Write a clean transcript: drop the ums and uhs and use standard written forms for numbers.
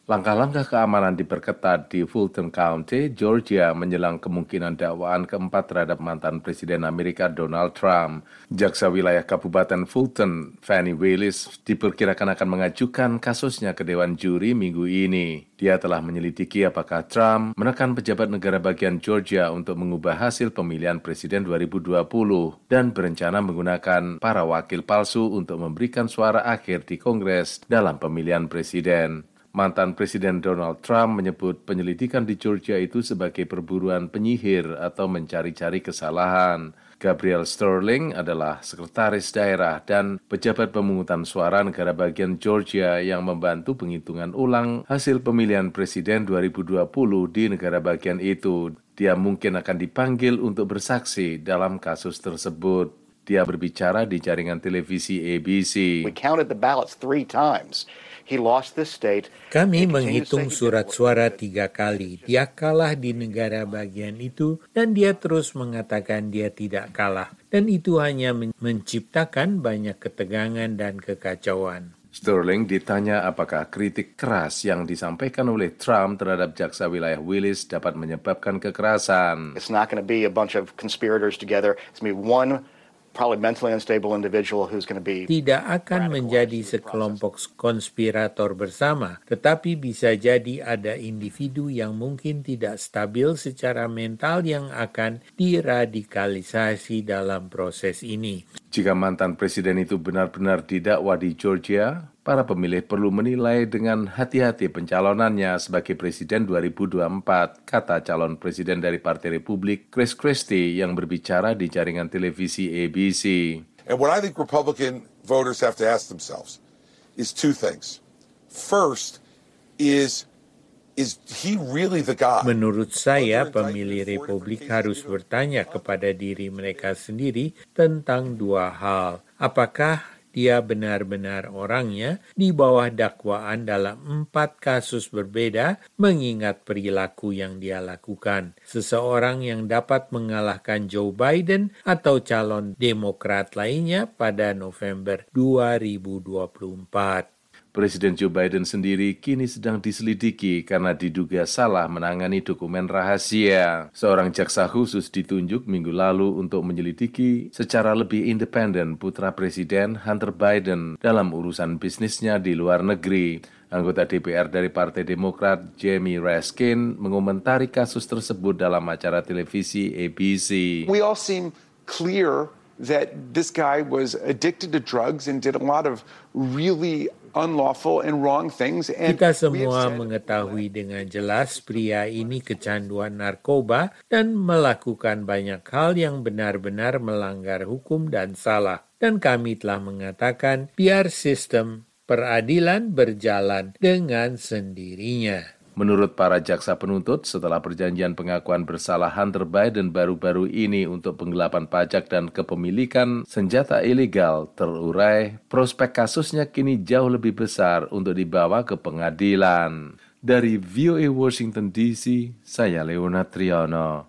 Langkah-langkah keamanan diperketat di Fulton County, Georgia menjelang kemungkinan dakwaan keempat terhadap mantan Presiden Amerika Donald Trump. Jaksa wilayah Kabupaten Fulton, Fani Willis, diperkirakan akan mengajukan kasusnya ke Dewan Juri minggu ini. Dia telah menyelidiki apakah Trump menekan pejabat negara bagian Georgia untuk mengubah hasil pemilihan Presiden 2020 dan berencana menggunakan para wakil palsu untuk memberikan suara akhir di Kongres dalam pemilihan presiden. Mantan Presiden Donald Trump menyebut penyelidikan di Georgia itu sebagai perburuan penyihir atau mencari-cari kesalahan. Gabriel Sterling adalah sekretaris daerah dan pejabat pemungutan suara negara bagian Georgia yang membantu penghitungan ulang hasil pemilihan presiden 2020 di negara bagian itu. Dia mungkin akan dipanggil untuk bersaksi dalam kasus tersebut. Dia berbicara di jaringan televisi ABC. We counted the ballots 3 times. He lost this state. Kami menghitung surat suara 3 kali. Dia kalah di negara bagian itu dan dia terus mengatakan dia tidak kalah. Dan itu hanya menciptakan banyak ketegangan dan kekacauan. Sterling ditanya apakah kritik keras yang disampaikan oleh Trump terhadap jaksa wilayah Willis dapat menyebabkan kekerasan. It's not going to be a bunch of conspirators together. It's going to be one probably mentally unstable individual who's going to be tidak akan menjadi sekelompok konspirator bersama, tetapi bisa jadi ada individu yang mungkin tidak stabil secara mental yang akan diradikalisasi dalam proses ini. Jika mantan presiden itu benar-benar didakwa di Georgia, para pemilih perlu menilai dengan hati-hati pencalonannya sebagai presiden 2024, kata calon presiden dari Partai Republik Chris Christie yang berbicara di jaringan televisi ABC. And what I think Republican voters have to ask themselves is 2 things. First is he really the guy? Menurut saya, pemilih Republik harus bertanya kepada diri mereka sendiri tentang 2 hal. Apakah dia benar-benar orangnya di bawah dakwaan dalam 4 kasus berbeda mengingat perilaku yang dia lakukan. Seseorang yang dapat mengalahkan Joe Biden atau calon Demokrat lainnya pada November 2024. Presiden Joe Biden sendiri kini sedang diselidiki karena diduga salah menangani dokumen rahasia. Seorang jaksa khusus ditunjuk minggu lalu untuk menyelidiki secara lebih independen putra Presiden Hunter Biden dalam urusan bisnisnya di luar negeri. Anggota DPR dari Partai Demokrat Jamie Raskin mengomentari kasus tersebut dalam acara televisi ABC. We all seem clear that this guy was addicted to drugs and did a lot of really unlawful and wrong things. And kita semua mengetahui dengan jelas pria ini kecanduan narkoba dan melakukan banyak hal yang benar-benar melanggar hukum dan salah. Dan kami telah mengatakan biar sistem peradilan berjalan dengan sendirinya. Menurut para jaksa penuntut, setelah perjanjian pengakuan bersalah Hunter Biden baru-baru ini untuk penggelapan pajak dan kepemilikan senjata ilegal terurai, prospek kasusnya kini jauh lebih besar untuk dibawa ke pengadilan. Dari VOA Washington DC, saya Leonard Triono.